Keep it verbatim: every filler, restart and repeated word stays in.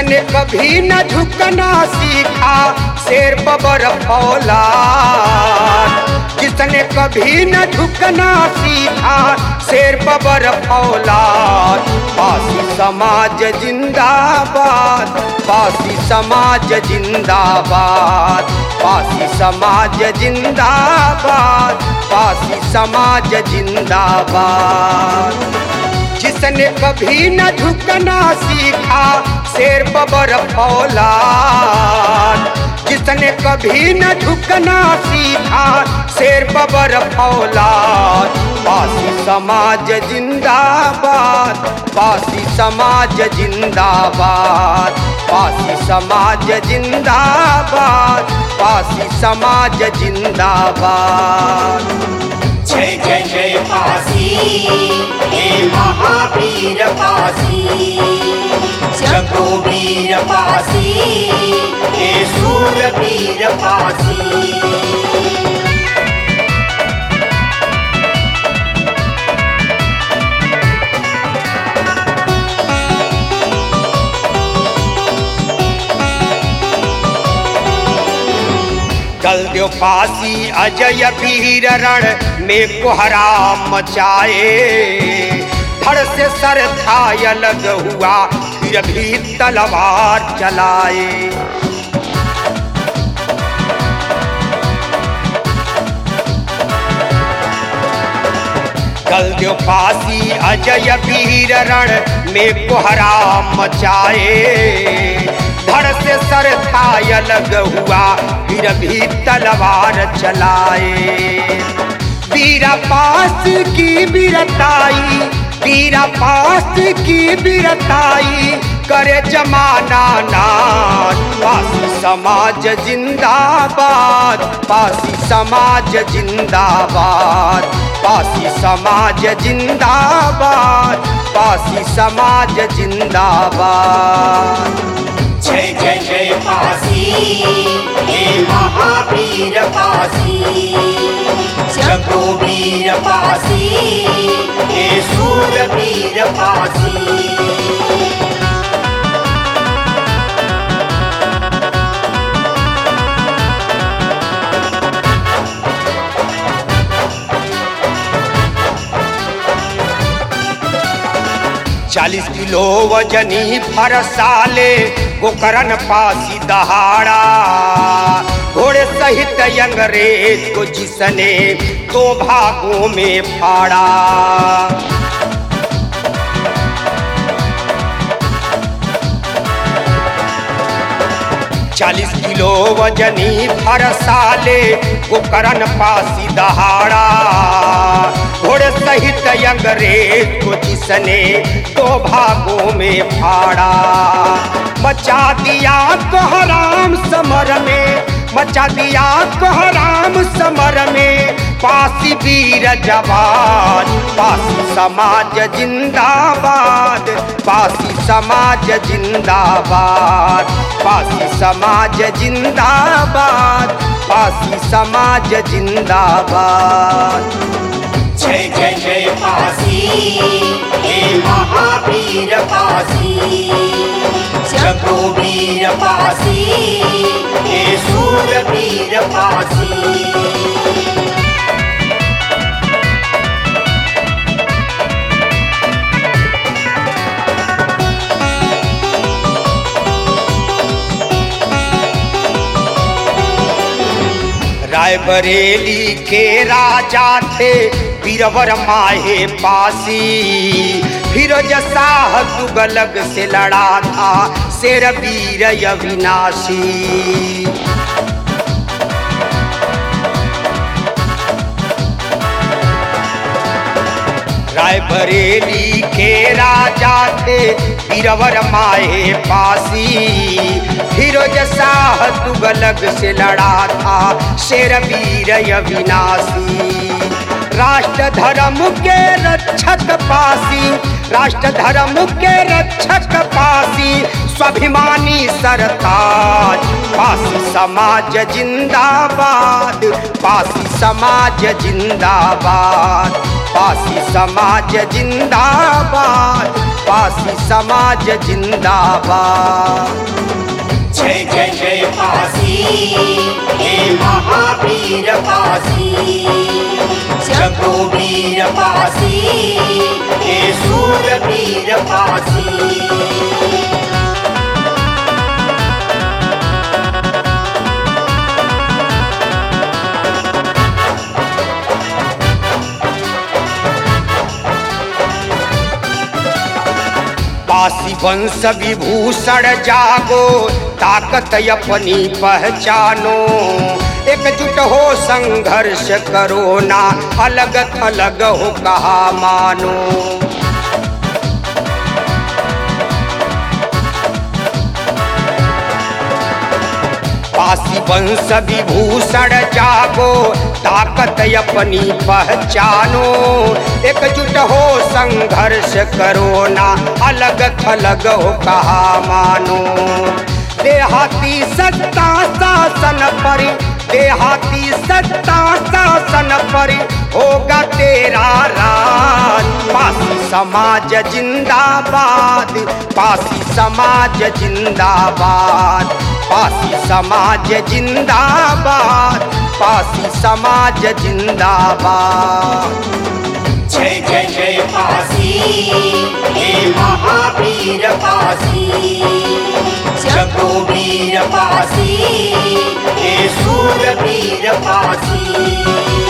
जिसने कभी न झुकना सीखा शेर बबर फौलाद, जिसने कभी न झुकना सीखा शेर बबर फौलाद। पासी समाज जिंदाबाद, पासी समाज जिंदाबाद, पासी समाज जिंदाबाद, पासी समाज जिंदाबाद। जिसने कभी न झुकना सीखा शेर बबर फौलाद, जिसने कभी न झुकना सीखा शेर बबर फौलाद। पासी समाज जिंदाबाद, पासी समाज जिंदाबाद, पासी समाज जिंदाबाद, पासी समाज जिंदाबाद। जय जय जय पासी, हे महावीर पासी, जगोवीर पासी, हे शूरवीर पासी। चल दो फांसी अजय वीर रण में कोहराम मचाए, धड़ से सर था अलग हुआ फिर भी तलवार चलाए। चल दो फांसी अजय वीर रण में कोहराम मचाए, धड़ से सर था अलग हुआ फिर भी तलवार चलाए। वीरा पास की वीरताई, वीरा पास की वीरताई करे जमाना नाज। पासी समाज जिंदाबाद, पासी समाज जिंदाबाद, पासी समाज जिंदाबाद, पासी समाज जिंदाबाद। जय जय जय पासी, हे महावीर पासी, जगोवीर पासी, हे शूरवीर पासी। चालीस किलो वजनी फरसाले गोकरन पासी दहाड़ा, घोड़े सहित अंग्रेज को जिसने दो भागों में फाड़ा। चालीस किलो वजनी फरसाले गोकरन पासी दहाड़ा, घोड़े सहित अंग्रेज को जिसने दो भागों में फाड़ा। मचा दिया कोहराम समर में, मचा दिया कोहराम समर में पासी वीर जवान। पासी समाज जिंदाबाद, पासी समाज जिंदाबाद, पासी समाज जिंदाबाद, पासी समाज जिंदाबाद। जय जय जय पासी, हे महावीर पासी, जगोवीर पासी, हे शूरवीर पासी। रायबरेली के राजा थे बीरवर माहे पासी, फिरोज शाह तुगलक से लड़ा था शेर वीर अविनाशी। रायबरेली के राजा थे बीरवर माहे पासी, फिरोज शाह तुगलक से लड़ा था शेर वीर अविनाशी। राष्ट्र धर्म के रक्षक पासी, राष्ट्र धर्म के रक्षक पासी, स्वाभिमानी सरताज। पासी समाज जिंदाबाद, पासी समाज जिंदाबाद, पासी समाज जिंदाबाद, पासी समाज जिंदाबाद। जय जय जय पासी हे महावीर पासी, जगोवीर पासी हे शूरवीर पासी। पासी वंश विभूषण जागो, ताकत अपनी पहचानो, एकजुट हो संघर्ष करो ना, अलग थलग हो कहा मानो। पासी वंश विभूषण जागो, ताकत अपनी पहचानो, एकजुट हो संघर्ष करो ना, अलग थलग हो कहा मानो। देहाती सत्ता शासन पर, देहाती सत्ता शासन पर होगा तेरा राज। पासी समाज जिंदाबाद, पासी समाज जिंदाबाद, पासी समाज जिंदाबाद, पासी समाज जिंदाबाद। जय जय जय पासी हे महावीर पासी, जगोवीर पासी हे शूरवीर पासी।